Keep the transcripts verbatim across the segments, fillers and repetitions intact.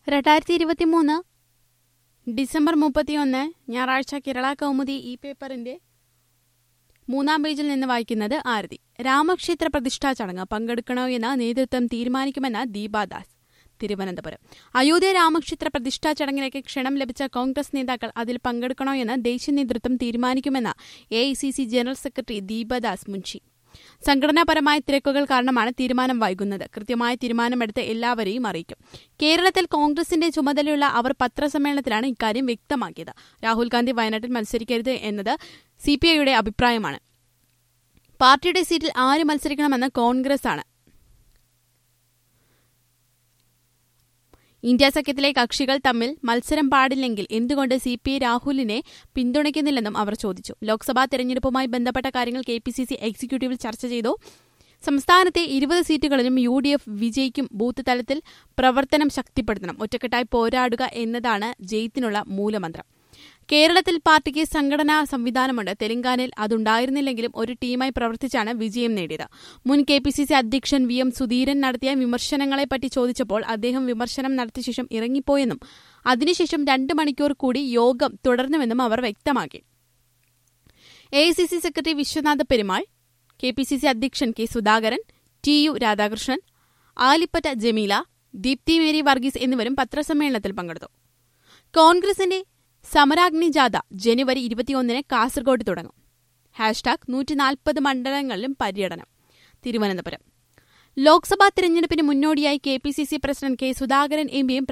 രണ്ടായിരത്തി ഇരുപത്തി മൂന്ന് ഡിസംബർ മുപ്പത്തിയൊന്ന് ഞായറാഴ്ച കേരള കൗമുദി ഈ പേപ്പറിന്റെ മൂന്നാം പേജിൽ നിന്ന് വായിക്കുന്നത് ആരതി. രാമക്ഷേത്ര പ്രതിഷ്ഠാ ചടങ്ങ് പങ്കെടുക്കണോ എന്ന നേതൃത്വം തീരുമാനിക്കുമെന്ന് ദീപാദാസ്. തിരുവനന്തപുരം. അയോധ്യ രാമക്ഷേത്ര പ്രതിഷ്ഠാ ചടങ്ങിലേക്ക് ക്ഷണം ലഭിച്ച കോൺഗ്രസ് നേതാക്കൾ അതിൽ പങ്കെടുക്കണോ എന്ന് ദേശീയ നേതൃത്വം തീരുമാനിക്കുമെന്ന് A I C C general secretary Deepa Das Munshi. സംഘടനാപരമായ തിരക്കുകൾ കാരണമാണ് തീരുമാനം വൈകുന്നത്. കൃത്യമായ തീരുമാനമെടുത്ത് എല്ലാവരെയും അറിയിക്കും. കേരളത്തിൽ കോൺഗ്രസിന്റെ ചുമതലയുള്ള അവർ പത്രസമ്മേളനത്തിലാണ് ഇക്കാര്യം വ്യക്തമാക്കിയത്. രാഹുൽ ഗാന്ധി വയനാട്ടിൽ മത്സരിക്കരുത് എന്നത് സി പി ഐയുടെ അഭിപ്രായമാണ്. പാർട്ടിയുടെ സീറ്റിൽ ആര് മത്സരിക്കണമെന്ന് കോൺഗ്രസ് ആണ്. ഇന്ത്യ സഖ്യത്തിലെ കക്ഷികൾ തമ്മിൽ മത്സരം പാടില്ലെങ്കിൽ എന്തുകൊണ്ട് സി പി ഐ രാഹുലിനെ പിന്തുണയ്ക്കുന്നില്ലെന്നും അവർ ചോദിച്ചു. ലോക്സഭാ തെരഞ്ഞെടുപ്പുമായി ബന്ധപ്പെട്ട കാര്യങ്ങൾ കെ പി സി സി എക്സിക്യൂട്ടീവിൽ ചർച്ച ചെയ്തു. സംസ്ഥാനത്തെ ഇരുപത് സീറ്റുകളിലും യു ഡി എഫ് വിജയിക്കും. ബൂത്ത് തലത്തിൽ പ്രവർത്തനം ശക്തിപ്പെടുത്തണം. ഒറ്റക്കെട്ടായി പോരാടുക എന്നതാണ് ജയത്തിനുള്ള മൂലമന്ത്രം. കേരളത്തിൽ പാർട്ടിക്ക് സംഘടനാ സംവിധാനമുണ്ട്. തെലങ്കാനയിൽ അതുണ്ടായിരുന്നില്ലെങ്കിലും ഒരു ടീമായി പ്രവർത്തിച്ചാണ് വിജയം നേടിയത്. മുൻ കെ പി സി സി അധ്യക്ഷൻ വി എം സുധീരൻ നടത്തിയ വിമർശനങ്ങളെപ്പറ്റി ചോദിച്ചപ്പോൾ അദ്ദേഹം വിമർശനം നടത്തിയ ശേഷം ഇറങ്ങിപ്പോയെന്നും അതിനുശേഷം രണ്ട് മണിക്കൂർ കൂടി യോഗം തുടർന്നുവെന്നും അവർ വ്യക്തമാക്കി. A I C C secretary Vishwanatha Perumal, K P C C അധ്യക്ഷൻ K Sudhakaran, T U Radhakrishnan, Alipatta Jameela, Deepti Mary Varghese എന്നിവരും പത്രസമ്മേളനത്തിൽ പങ്കെടുത്തു. കോൺഗ്രസിന്റെ സമരാഗ്നി ജാഥ ജനുവരി ഇരുപത്തിയൊന്നിന് കാസർഗോഡ് തുടങ്ങും. ഹാഷ്ടാഗ് നൂറ്റി നാൽപ്പത് മണ്ഡലങ്ങളിലും പര്യടനം. തിരുവനന്തപുരം. ലോക്സഭാ തെരഞ്ഞെടുപ്പിന് മുന്നോടിയായി K P C C president K Sudhakaran M പിയും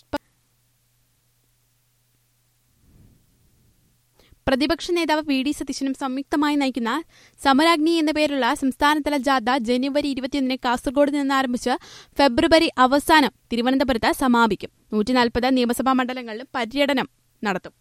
പ്രതിപക്ഷ നേതാവ് വി ഡി സതീശനും സംയുക്തമായി നയിക്കുന്ന സമരാഗ്നി എന്ന പേരുള്ള സംസ്ഥാനതല ജാഥ ജനുവരി ഇരുപത്തിയൊന്നിന് കാസർഗോഡ് നിന്ന് ആരംഭിച്ച് ഫെബ്രുവരി അവസാനം തിരുവനന്തപുരത്ത് സമാപിക്കും. നൂറ്റി നാൽപ്പത് നിയമസഭാ മണ്ഡലങ്ങളിലും പര്യടനം നടത്തും.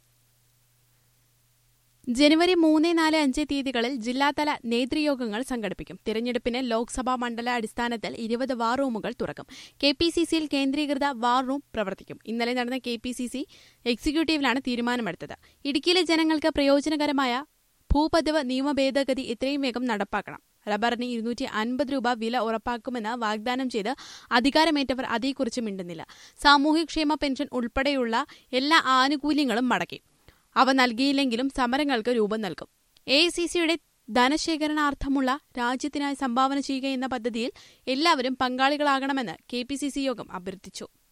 ജനുവരി മൂന്ന് നാല് അഞ്ച് തീയതികളിൽ ജില്ലാതല നേതൃയോഗങ്ങൾ സംഘടിപ്പിക്കും. തിരഞ്ഞെടുപ്പിന് ലോക്സഭാ മണ്ഡല അടിസ്ഥാനത്തിൽ ഇരുപത് വാർ റൂമുകൾ തുറക്കും. കെ പി സി സിയിൽ കേന്ദ്രീകൃത വാർ റൂം പ്രവർത്തിക്കും. ഇന്നലെ നടന്ന കെ പി സി സി എക്സിക്യൂട്ടീവിലാണ് തീരുമാനമെടുത്തത്. ഇടുക്കിയിലെ ജനങ്ങൾക്ക് പ്രയോജനകരമായ ഭൂപതിവ് നിയമ ഭേദഗതി എത്രയും വേഗം നടപ്പാക്കണം. റബ്ബറിന് ഇരുന്നൂറ്റി അൻപത് രൂപ വില ഉറപ്പാക്കുമെന്ന് വാഗ്ദാനം ചെയ്ത് അധികാരമേറ്റവർ അതേക്കുറിച്ച് മിണ്ടുന്നില്ല. സാമൂഹ്യക്ഷേമ പെൻഷൻ ഉൾപ്പെടെയുള്ള എല്ലാ ആനുകൂല്യങ്ങളും മടക്കി. അവ നൽകിയില്ലെങ്കിലും സമരങ്ങൾക്ക് രൂപം നൽകും. എ ഐ സി സിയുടെ ധനശേഖരണാർത്ഥമുള്ള രാജ്യത്തിനായി സംഭാവന ചെയ്യുക എന്ന പദ്ധതിയിൽ എല്ലാവരും പങ്കാളികളാകണമെന്ന് കെ പി സി സി യോഗം അഭ്യർത്ഥിച്ചു.